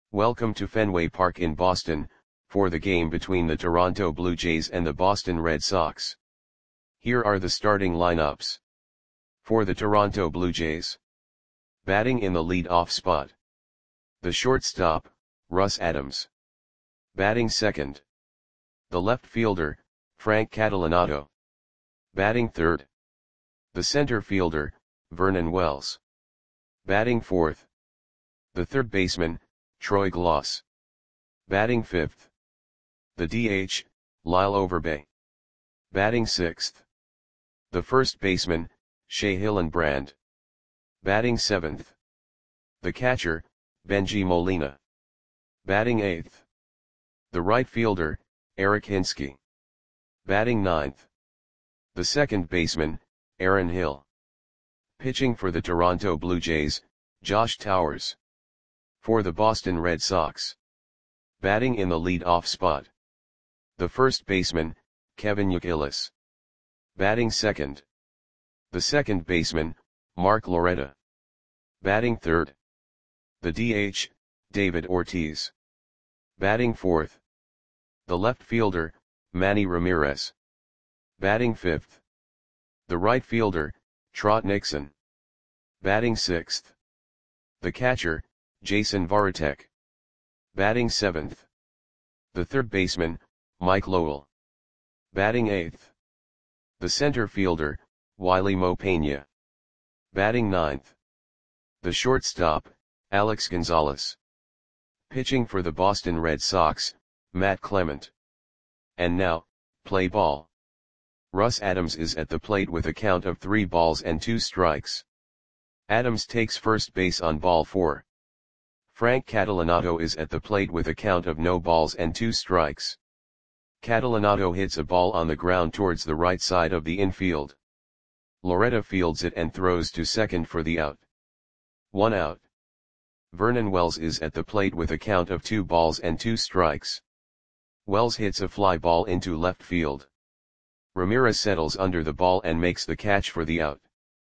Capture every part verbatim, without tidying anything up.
Welcome to Fenway Park in Boston, for the game between the Toronto Blue Jays and the Boston Red Sox. Here are the starting lineups. For the Toronto Blue Jays. Batting in the lead-off spot. The shortstop, Russ Adams. Batting second. The left fielder, Frank Catalanotto. Batting third. The center fielder, Vernon Wells. Batting fourth. The third baseman, Troy Glaus. Batting fifth. The D H, Lyle Overbay. Batting sixth. The first baseman, Shea Hillenbrand. Batting seventh. The catcher, Bengie Molina. Batting eighth. The right fielder, Eric Hinske. Batting ninth. The second baseman, Aaron Hill. Pitching for the Toronto Blue Jays, Josh Towers. For the Boston Red Sox. Batting in the lead-off spot. The first baseman, Kevin Youkilis. Batting second. The second baseman, Mark Loretta. Batting third. The D H, David Ortiz. Batting fourth. The left fielder, Manny Ramirez. Batting fifth. The right fielder, Trot Nixon. Batting sixth. The catcher, Jason Varitek. Batting seventh. The third baseman, Mike Lowell. Batting eighth. The center fielder, Wiley Mo Peña. Batting ninth. The shortstop, Alex Gonzalez. Pitching for the Boston Red Sox, Matt Clement. And now, play ball. Russ Adams is at the plate with a count of three balls and two strikes. Adams takes first base on ball four. Frank Catalanotto is at the plate with a count of no balls and two strikes. Catalanotto hits a ball on the ground towards the right side of the infield. Loretta fields it and throws to second for the out. One out. Vernon Wells is at the plate with a count of two balls and two strikes. Wells hits a fly ball into left field. Ramirez settles under the ball and makes the catch for the out.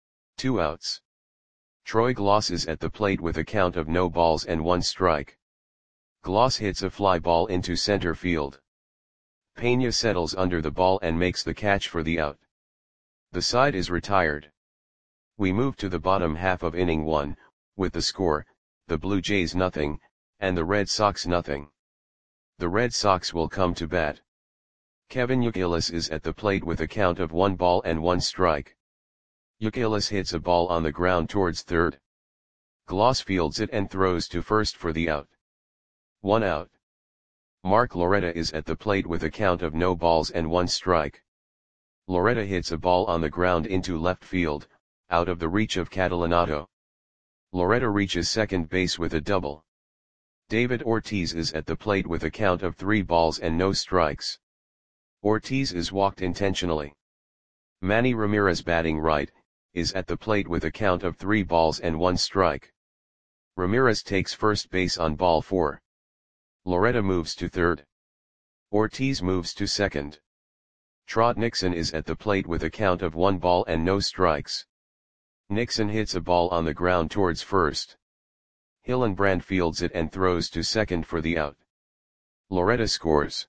Two outs. Troy Glaus is at the plate with a count of no balls and one strike. Glaus hits a fly ball into center field. Peña settles under the ball and makes the catch for the out. The side is retired. We move to the bottom half of inning one, with the score, the Blue Jays nothing, and the Red Sox nothing. The Red Sox will come to bat. Kevin Youkilis is at the plate with a count of one ball and one strike. Youkilis hits a ball on the ground towards third. Glaus fields it and throws to first for the out. One out. Mark Loretta is at the plate with a count of no balls and one strike. Loretta hits a ball on the ground into left field, out of the reach of Catalanotto. Loretta reaches second base with a double. David Ortiz is at the plate with a count of three balls and no strikes. Ortiz is walked intentionally. Manny Ramirez, batting right, is at the plate with a count of three balls and one strike. Ramirez takes first base on ball four. Loretta moves to third. Ortiz moves to second. Trot Nixon is at the plate with a count of one ball and no strikes. Nixon hits a ball on the ground towards first. Hillenbrand fields it and throws to second for the out. Loretta scores.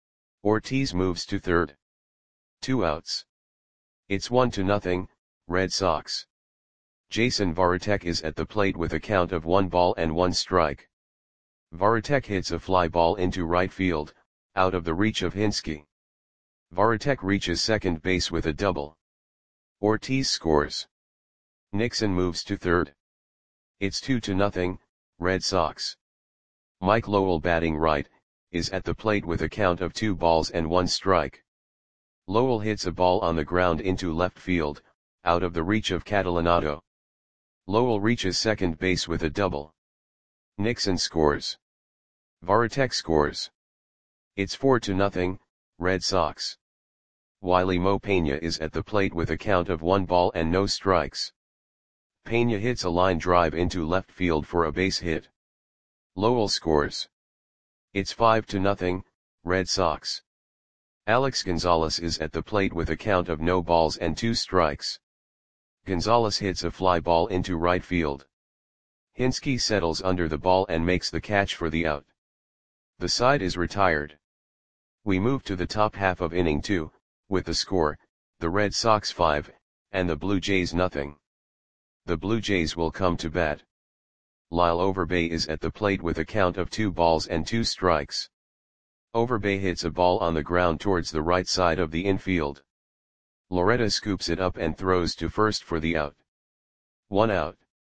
Ortiz moves to third. Two outs. It's one to nothing, Red Sox. Jason Varitek is at the plate with a count of one ball and one strike. Varitek hits a fly ball into right field, out of the reach of Hinske. Varitek reaches second base with a double. Ortiz scores. Nixon moves to third. It's two to nothing, Red Sox. Mike Lowell, batting right, is at the plate with a count of two balls and one strike. Lowell hits a ball on the ground into left field, out of the reach of Catalanotto. Lowell reaches second base with a double. Nixon scores. Varitek scores. It's four to nothing, Red Sox. Wiley Mo Peña is at the plate with a count of one ball and no strikes. Peña hits a line drive into left field for a base hit. Lowell scores. It's five to nothing, Red Sox. Alex Gonzalez is at the plate with a count of no balls and two strikes. Gonzalez hits a fly ball into right field. Hinsky settles under the ball and makes the catch for the out. The side is retired. We move to the top half of inning two, with the score, the Red Sox five, and the Blue Jays nothing. The Blue Jays will come to bat. Lyle Overbay is at the plate with a count of two balls and two strikes. Overbay hits a ball on the ground towards the right side of the infield. Loretta scoops it up and throws to first for the out. One out.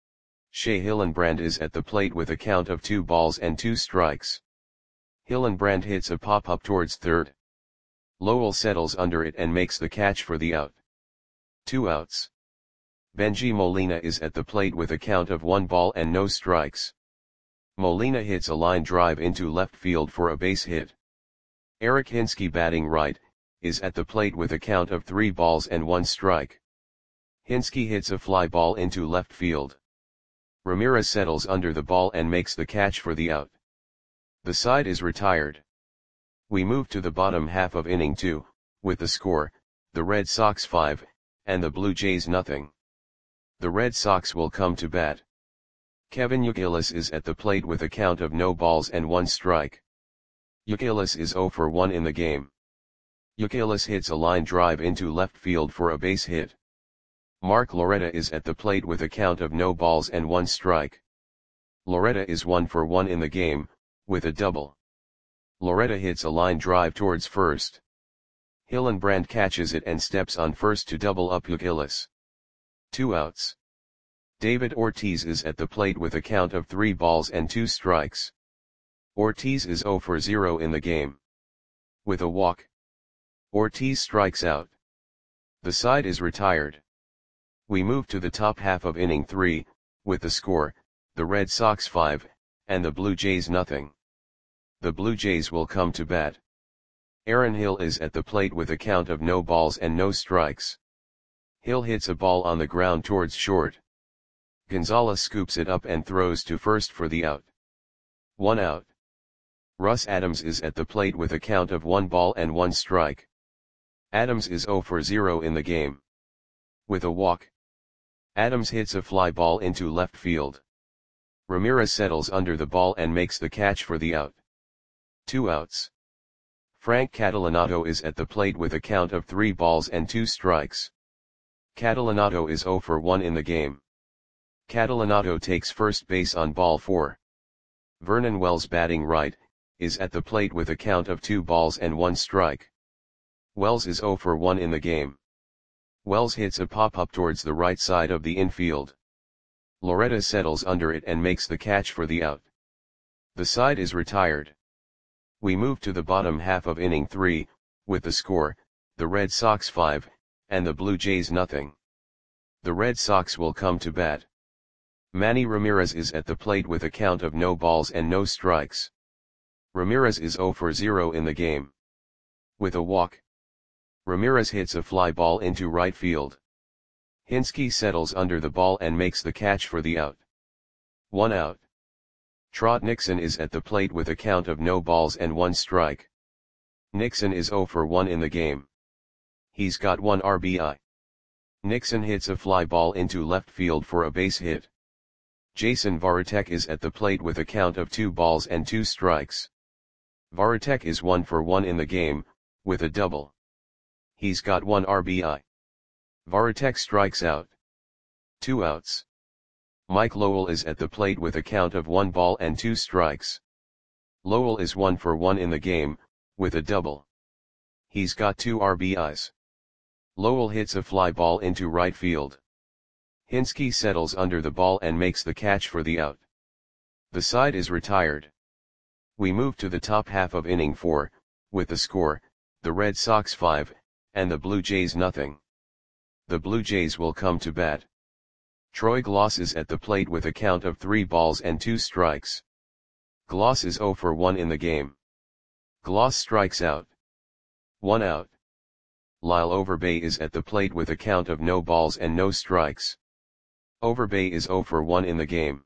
Shea Hillenbrand is at the plate with a count of two balls and two strikes. Hillenbrand hits a pop-up towards third. Lowell settles under it and makes the catch for the out. Two outs. Benji Molina is at the plate with a count of one ball and no strikes. Molina hits a line drive into left field for a base hit. Eric Hinsky, batting right, is at the plate with a count of three balls and one strike. Hinsky hits a fly ball into left field. Ramirez settles under the ball and makes the catch for the out. The side is retired. We move to the bottom half of inning two, with the score, the Red Sox five, and the Blue Jays nothing. The Red Sox will come to bat. Kevin Youkilis is at the plate with a count of no balls and one strike. Youkilis is zero for one in the game. Youkilis hits a line drive into left field for a base hit. Mark Loretta is at the plate with a count of no balls and one strike. Loretta is one for one in the game, with a double. Loretta hits a line drive towards first. Hillenbrand catches it and steps on first to double up Youkilis. Two outs. David Ortiz is at the plate with a count of three balls and two strikes. Ortiz is zero for zero in the game. With a walk, Ortiz strikes out. The side is retired. We move to the top half of inning three, with the score, the Red Sox five, and the Blue Jays nothing. The Blue Jays will come to bat. Aaron Hill is at the plate with a count of no balls and no strikes. Hill hits a ball on the ground towards short. Gonzalez scoops it up and throws to first for the out. One out. Russ Adams is at the plate with a count of one ball and one strike. Adams is zero for zero in the game. With a walk, Adams hits a fly ball into left field. Ramirez settles under the ball and makes the catch for the out. Two outs. Frank Catalanato is at the plate with a count of three balls and two strikes. Catalanato is zero for one in the game. Catalanato takes first base on ball four. Vernon Wells, batting right, is at the plate with a count of two balls and one strike. Wells is zero for one in the game. Wells hits a pop-up towards the right side of the infield. Loretta settles under it and makes the catch for the out. The side is retired. We move to the bottom half of inning three, with the score, the Red Sox five, and the Blue Jays nothing. The Red Sox will come to bat. Manny Ramirez is at the plate with a count of no balls and no strikes. Ramirez is zero for zero in the game. With a walk, Ramirez hits a fly ball into right field. Hinsky settles under the ball and makes the catch for the out. One out. Trot Nixon is at the plate with a count of no balls and one strike. Nixon is zero for one in the game. He's got one R B I. Nixon hits a fly ball into left field for a base hit. Jason Varitek is at the plate with a count of two balls and two strikes. Varitek is one for one in the game, with a double. He's got one R B I. Varitek strikes out. Two outs. Mike Lowell is at the plate with a count of one ball and two strikes. Lowell is one for one in the game, with a double. He's got two R B Is. Lowell hits a fly ball into right field. Hinsky settles under the ball and makes the catch for the out. The side is retired. We move to the top half of inning four, with the score, the Red Sox five, and the Blue Jays nothing. The Blue Jays will come to bat. Troy Gloss is at the plate with a count of three balls and two strikes. Gloss is zero for one in the game. Gloss strikes out. One out. Lyle Overbay is at the plate with a count of no balls and no strikes. Overbay is zero for one in the game.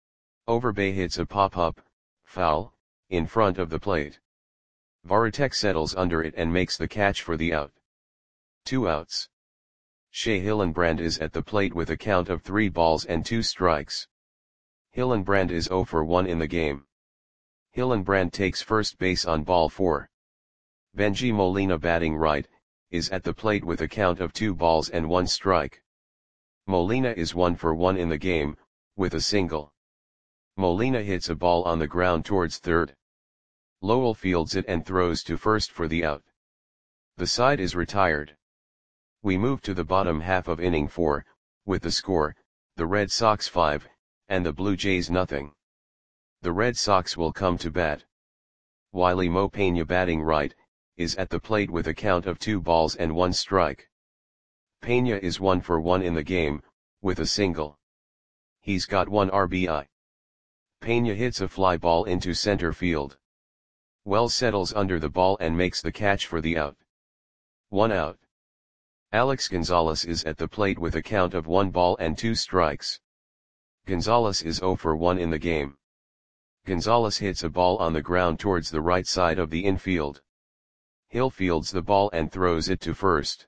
Overbay hits a pop-up, foul, in front of the plate. Varitek settles under it and makes the catch for the out. Two outs. Shea Hillenbrand is at the plate with a count of three balls and two strikes. Hillenbrand is zero for one in the game. Hillenbrand takes first base on ball four. Benji Molina batting right, is at the plate with a count of two balls and one strike. Molina is one for one in the game, with a single. Molina hits a ball on the ground towards third. Lowell fields it and throws to first for the out. The side is retired. We move to the bottom half of inning four, with the score, the Red Sox five, and the Blue Jays nothing. The Red Sox will come to bat. Wiley Mo Peña batting right, is at the plate with a count of two balls and one strike. Peña is one for one in the game, with a single. He's got one R B I. Peña hits a fly ball into center field. Wells settles under the ball and makes the catch for the out. One out. Alex Gonzalez is at the plate with a count of one ball and two strikes. Gonzalez is zero for one in the game. Gonzalez hits a ball on the ground towards the right side of the infield. Hill fields the ball and throws it to first.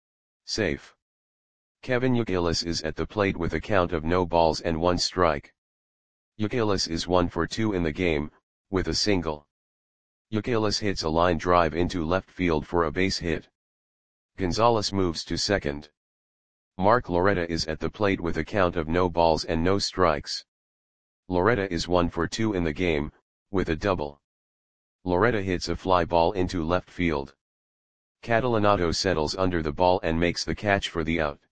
Safe. Kevin Youkilis is at the plate with a count of no balls and one strike. Youkilis is one for two in the game, with a single. Youkilis hits a line drive into left field for a base hit. Gonzalez moves to second. Mark Loretta is at the plate with a count of no balls and no strikes. Loretta is one for two in the game, with a double. Loretta hits a fly ball into left field. Catalanato settles under the ball and makes the catch for the out.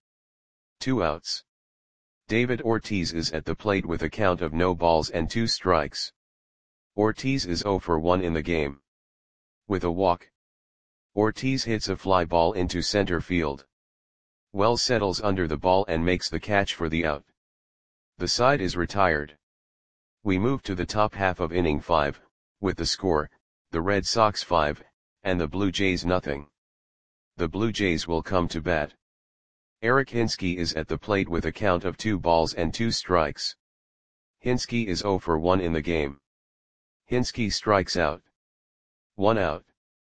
Two outs. David Ortiz is at the plate with a count of no balls and two strikes. Ortiz is zero for one in the game. With a walk. Ortiz hits a fly ball into center field. Wells settles under the ball and makes the catch for the out. The side is retired. We move to the top half of inning five, with the score, the Red Sox five, and the Blue Jays nothing. The Blue Jays will come to bat. Eric Hinske is at the plate with a count of two balls and two strikes. Hinske is zero for one in the game. Hinske strikes out. One out.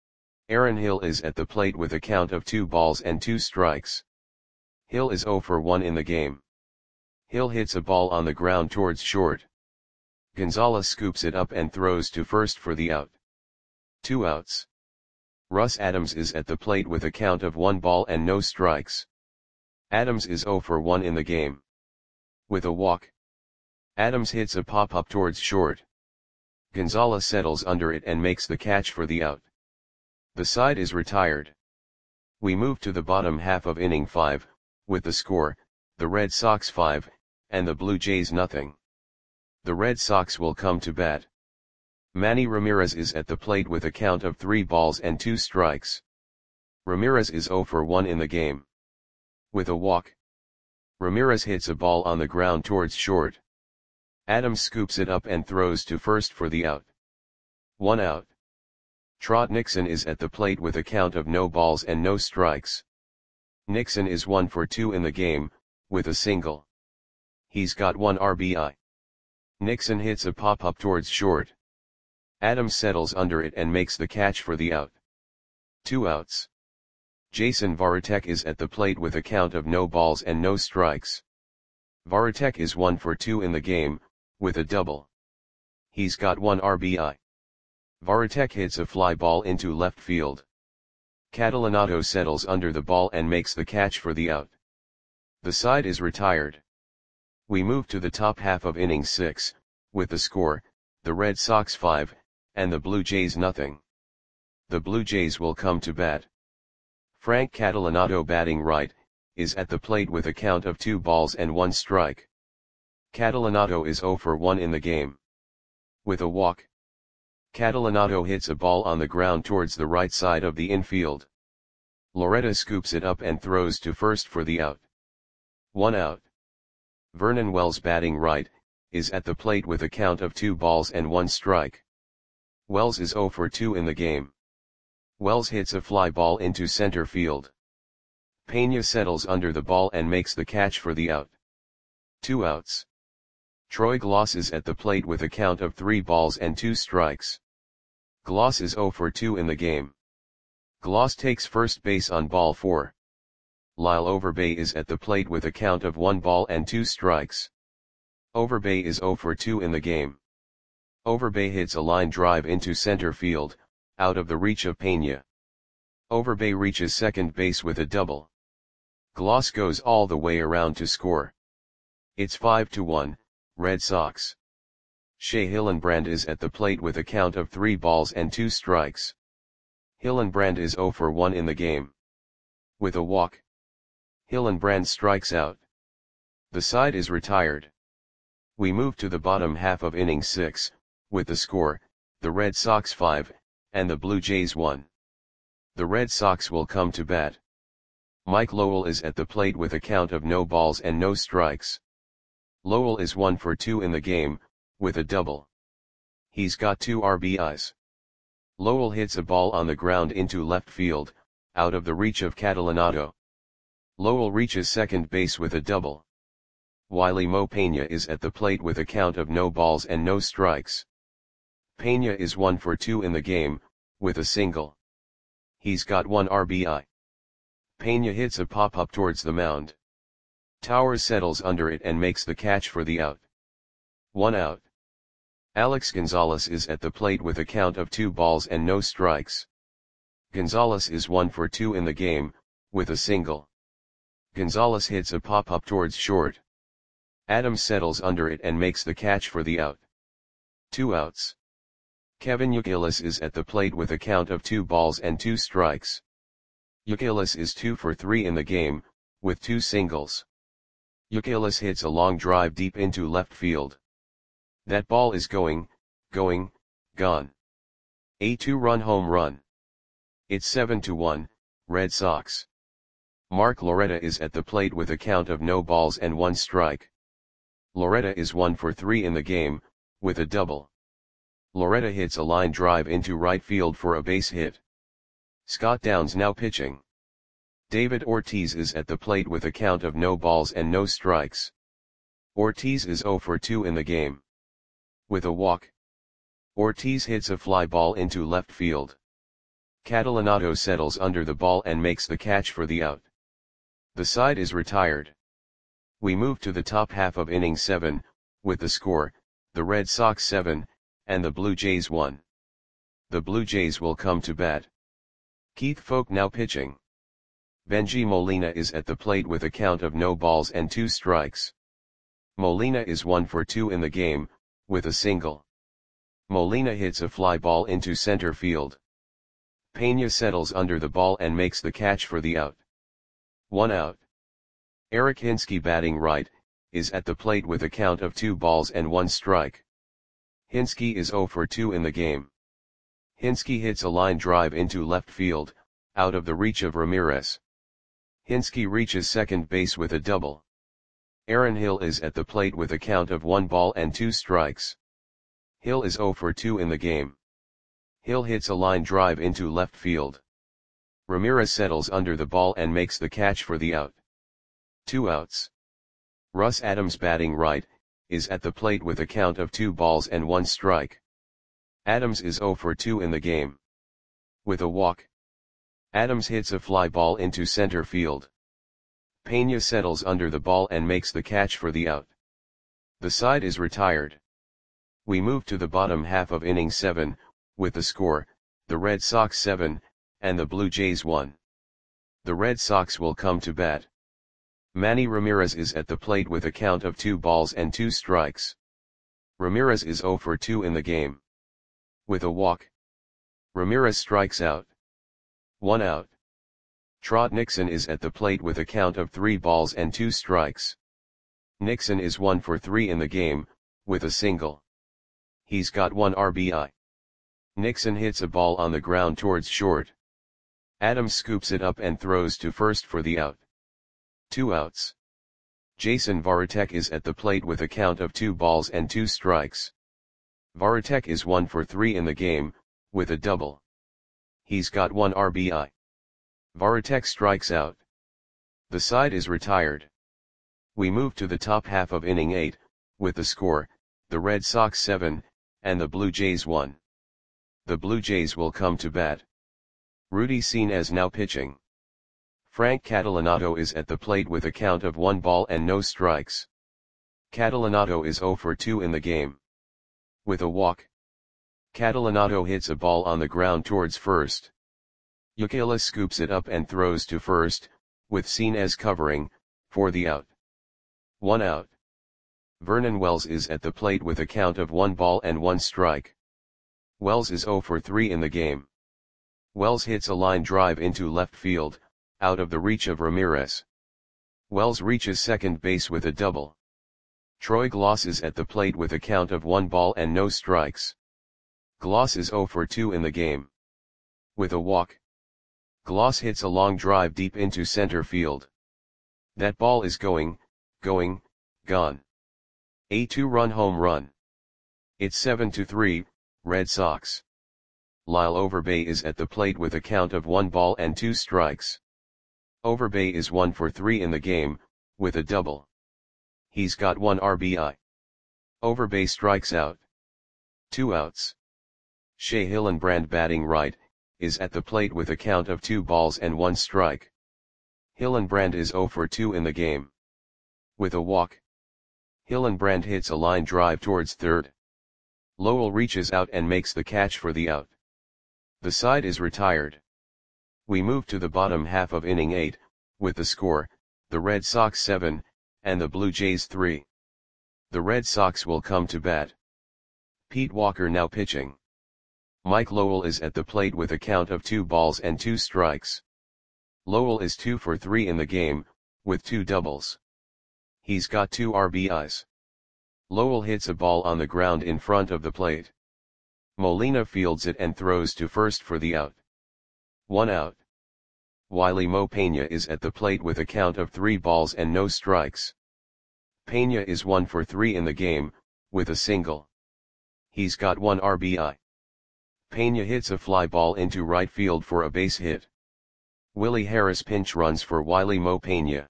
Aaron Hill is at the plate with a count of two balls and two strikes. Hill is zero for one in the game. Hill hits a ball on the ground towards short. Gonzalez scoops it up and throws to first for the out. Two outs. Russ Adams is at the plate with a count of one ball and no strikes. Adams is zero for one in the game. With a walk. Adams hits a pop-up towards short. Gonzalez settles under it and makes the catch for the out. The side is retired. We move to the bottom half of inning five, with the score, the Red Sox five, and the Blue Jays nothing. The Red Sox will come to bat. Manny Ramirez is at the plate with a count of three balls and two strikes. Ramirez is zero for one in the game. With a walk. Ramirez hits a ball on the ground towards short. Adams scoops it up and throws to first for the out. One out. Trot Nixon is at the plate with a count of no balls and no strikes. Nixon is one for two in the game, with a single. He's got one R B I. Nixon hits a pop-up towards short. Adams settles under it and makes the catch for the out. Two outs. Jason Varitek is at the plate with a count of no balls and no strikes. Varitek is one for two in the game, with a double. He's got one R B I. Varitek hits a fly ball into left field. Catalanato settles under the ball and makes the catch for the out. The side is retired. We move to the top half of inning six, with the score, the Red Sox five, and the Blue Jays nothing. The Blue Jays will come to bat. Frank Catalanato batting right, is at the plate with a count of two balls and one strike. Catalanato is zero for one in the game. With a walk. Catalanato hits a ball on the ground towards the right side of the infield. Loretta scoops it up and throws to first for the out. One out. Vernon Wells batting right, is at the plate with a count of two balls and one strike. Wells is zero for two in the game. Wells hits a fly ball into center field. Peña settles under the ball and makes the catch for the out. Two outs. Troy Gloss is at the plate with a count of three balls and two strikes. Gloss is zero for two in the game. Gloss takes first base on ball four. Lyle Overbay is at the plate with a count of one ball and two strikes. Overbay is zero for two in the game. Overbay hits a line drive into center field, out of the reach of Pena. Overbay reaches second base with a double. Gloss goes all the way around to score. It's five to one, Red Sox. Shea Hillenbrand is at the plate with a count of three balls and two strikes. Hillenbrand is zero for one in the game. With a walk, Hillenbrand strikes out. The side is retired. We move to the bottom half of inning six, with the score, the Red Sox five, and the Blue Jays one. The Red Sox will come to bat. Mike Lowell is at the plate with a count of no balls and no strikes. Lowell is one for two in the game, with a double. He's got two R B Is. Lowell hits a ball on the ground into left field, out of the reach of Catalanotto. Lowell reaches second base with a double. Wiley Mo Pena is at the plate with a count of no balls and no strikes. Pena is one for two in the game, with a single. He's got one R B I. Pena hits a pop-up towards the mound. Towers settles under it and makes the catch for the out. One out. Alex Gonzalez is at the plate with a count of two balls and no strikes. Gonzalez is one for two in the game, with a single. Gonzalez hits a pop-up towards short. Adams settles under it and makes the catch for the out. Two outs. Kevin Youkilis is at the plate with a count of two balls and two strikes. Youkilis is two for three in the game, with two singles. Youkilis hits a long drive deep into left field. That ball is going, going, gone. A two-run home run. It's seven to one, Red Sox. Mark Loretta is at the plate with a count of no balls and one strike. Loretta is one for three in the game, with a double. Loretta hits a line drive into right field for a base hit. Scott Downs now pitching. David Ortiz is at the plate with a count of no balls and no strikes. Ortiz is zero for two in the game. With a walk, Ortiz hits a fly ball into left field. Catalanotto settles under the ball and makes the catch for the out. The side is retired. We move to the top half of inning seven, with the score, the Red Sox seven, and the Blue Jays one. The Blue Jays will come to bat. Keith Foulke now pitching. Benji Molina is at the plate with a count of no balls and two strikes. Molina is one for two in the game, with a single. Molina hits a fly ball into center field. Pena settles under the ball and makes the catch for the out. One out. Eric Hinske batting right, is at the plate with a count of two balls and one strike. Hinske is zero for two in the game. Hinske hits a line drive into left field, out of the reach of Ramirez. Hinske reaches second base with a double. Aaron Hill is at the plate with a count of one ball and two strikes. Hill is zero for two in the game. Hill hits a line drive into left field. Ramirez settles under the ball and makes the catch for the out. Two outs. Russ Adams batting right, is at the plate with a count of two balls and one strike. Adams is zero for two in the game. With a walk, Adams hits a fly ball into center field. Pena settles under the ball and makes the catch for the out. The side is retired. We move to the bottom half of inning seven, with the score, the Red Sox seven, and the Blue Jays one. The Red Sox will come to bat. Manny Ramirez is at the plate with a count of two balls and two strikes. Ramirez is zero for two in the game. With a walk, Ramirez strikes out. One out. Trot Nixon is at the plate with a count of three balls and two strikes. Nixon is one for three in the game, with a single. He's got one R B I. Nixon hits a ball on the ground towards short. Adams scoops it up and throws to first for the out. Two outs. Jason Varitek is at the plate with a count of two balls and two strikes. Varitek is one for three in the game, with a double. He's got one R B I. Varitek strikes out. The side is retired. We move to the top half of inning eight, with the score, the Red Sox seven, and the Blue Jays one. The Blue Jays will come to bat. Rudy Senes now pitching. Frank Catalanotto is at the plate with a count of one ball and no strikes. Catalinato is zero for two in the game. With a walk, Catalinato hits a ball on the ground towards first. Youkilis scoops it up and throws to first, with Sines covering, for the out. One out. Vernon Wells is at the plate with a count of one ball and one strike. Wells is zero for three in the game. Wells hits a line drive into left field, out of the reach of Ramirez. Wells reaches second base with a double. Troy Gloss is at the plate with a count of one ball and no strikes. Gloss is zero for two in the game. With a walk, Gloss hits a long drive deep into center field. That ball is going, going, gone. A two-run home run. It's seven to three, Red Sox. Lyle Overbay is at the plate with a count of one ball and two strikes. Overbay is one for three in the game, with a double. He's got one R B I. Overbay strikes out. Two outs. Shea Hillenbrand, batting right, is at the plate with a count of two balls and one strike. Hillenbrand is zero for two in the game. With a walk, Hillenbrand hits a line drive towards third. Lowell reaches out and makes the catch for the out. The side is retired. We move to the bottom half of inning eight, with the score, the Red Sox seven, and the Blue Jays three. The Red Sox will come to bat. Pete Walker now pitching. Mike Lowell is at the plate with a count of two balls and two strikes. Lowell is two for three in the game, with two doubles. He's got two R B Is. Lowell hits a ball on the ground in front of the plate. Molina fields it and throws to first for the out. One out. Wiley Mo Pena is at the plate with a count of three balls and no strikes. Pena is one for three in the game, with a single. He's got one R B I. Pena hits a fly ball into right field for a base hit. Willie Harris pinch runs for Wiley Mo Pena.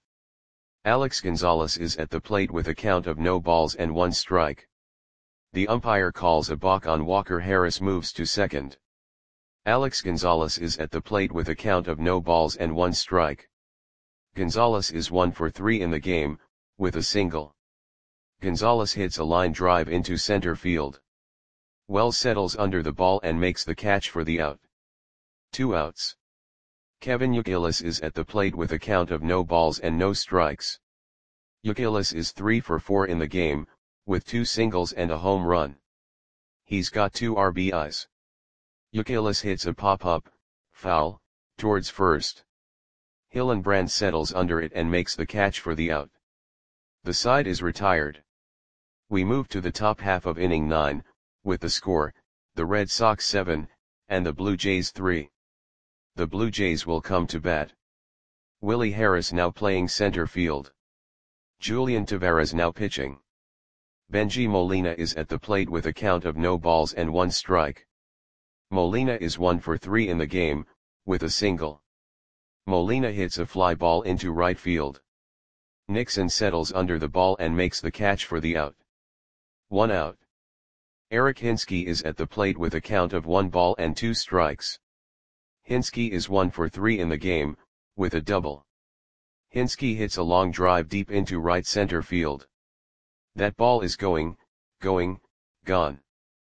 Alex Gonzalez is at the plate with a count of no balls and one strike. The umpire calls a balk on Walker. Harris moves to second. Alex Gonzalez is at the plate with a count of no balls and one strike. Gonzalez is one for three in the game, with a single. Gonzalez hits a line drive into center field. Wells settles under the ball and makes the catch for the out. Two outs. Kevin Youkilis is at the plate with a count of no balls and no strikes. Youkilis is three for four in the game, with two singles and a home run. He's got two R B Is. Youkilis hits a pop-up, foul, towards first. Hillenbrand settles under it and makes the catch for the out. The side is retired. We move to the top half of inning nine, with the score, the Red Sox seven, and the Blue Jays three. The Blue Jays will come to bat. Willie Harris now playing center field. Julian Taveras now pitching. Benji Molina is at the plate with a count of no balls and one strike. Molina is one for three in the game, with a single. Molina hits a fly ball into right field. Nixon settles under the ball and makes the catch for the out. One out. Eric Hinsky is at the plate with a count of one ball and two strikes. Hinsky is one for three in the game, with a double. Hinsky hits a long drive deep into right center field. That ball is going, going, gone.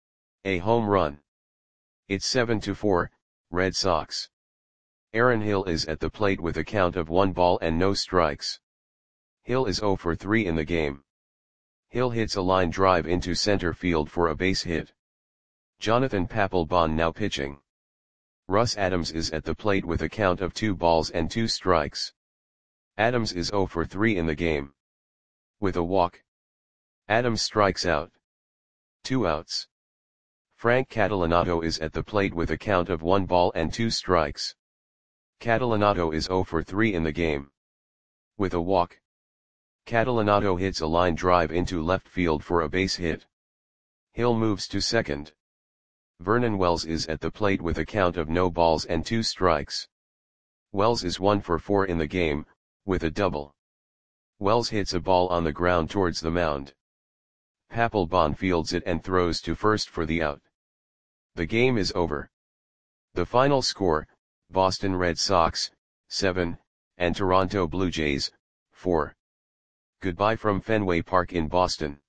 A home run. It's seven to four, Red Sox. Aaron Hill is at the plate with a count of one ball and no strikes. Hill is zero for three in the game. Hill hits a line drive into center field for a base hit. Jonathan Papelbon now pitching. Russ Adams is at the plate with a count of two balls and two strikes. Adams is zero for three in the game. With a walk, Adams strikes out. Two outs. Frank Catalinato is at the plate with a count of one ball and two strikes. Catalinato is zero for three in the game. With a walk, Catalinato hits a line drive into left field for a base hit. Hill moves to second. Vernon Wells is at the plate with a count of no balls and two strikes. Wells is one for four in the game, with a double. Wells hits a ball on the ground towards the mound. Papelbon fields it and throws to first for the out. The game is over. The final score, Boston Red Sox, seven, and Toronto Blue Jays, four. Goodbye from Fenway Park in Boston.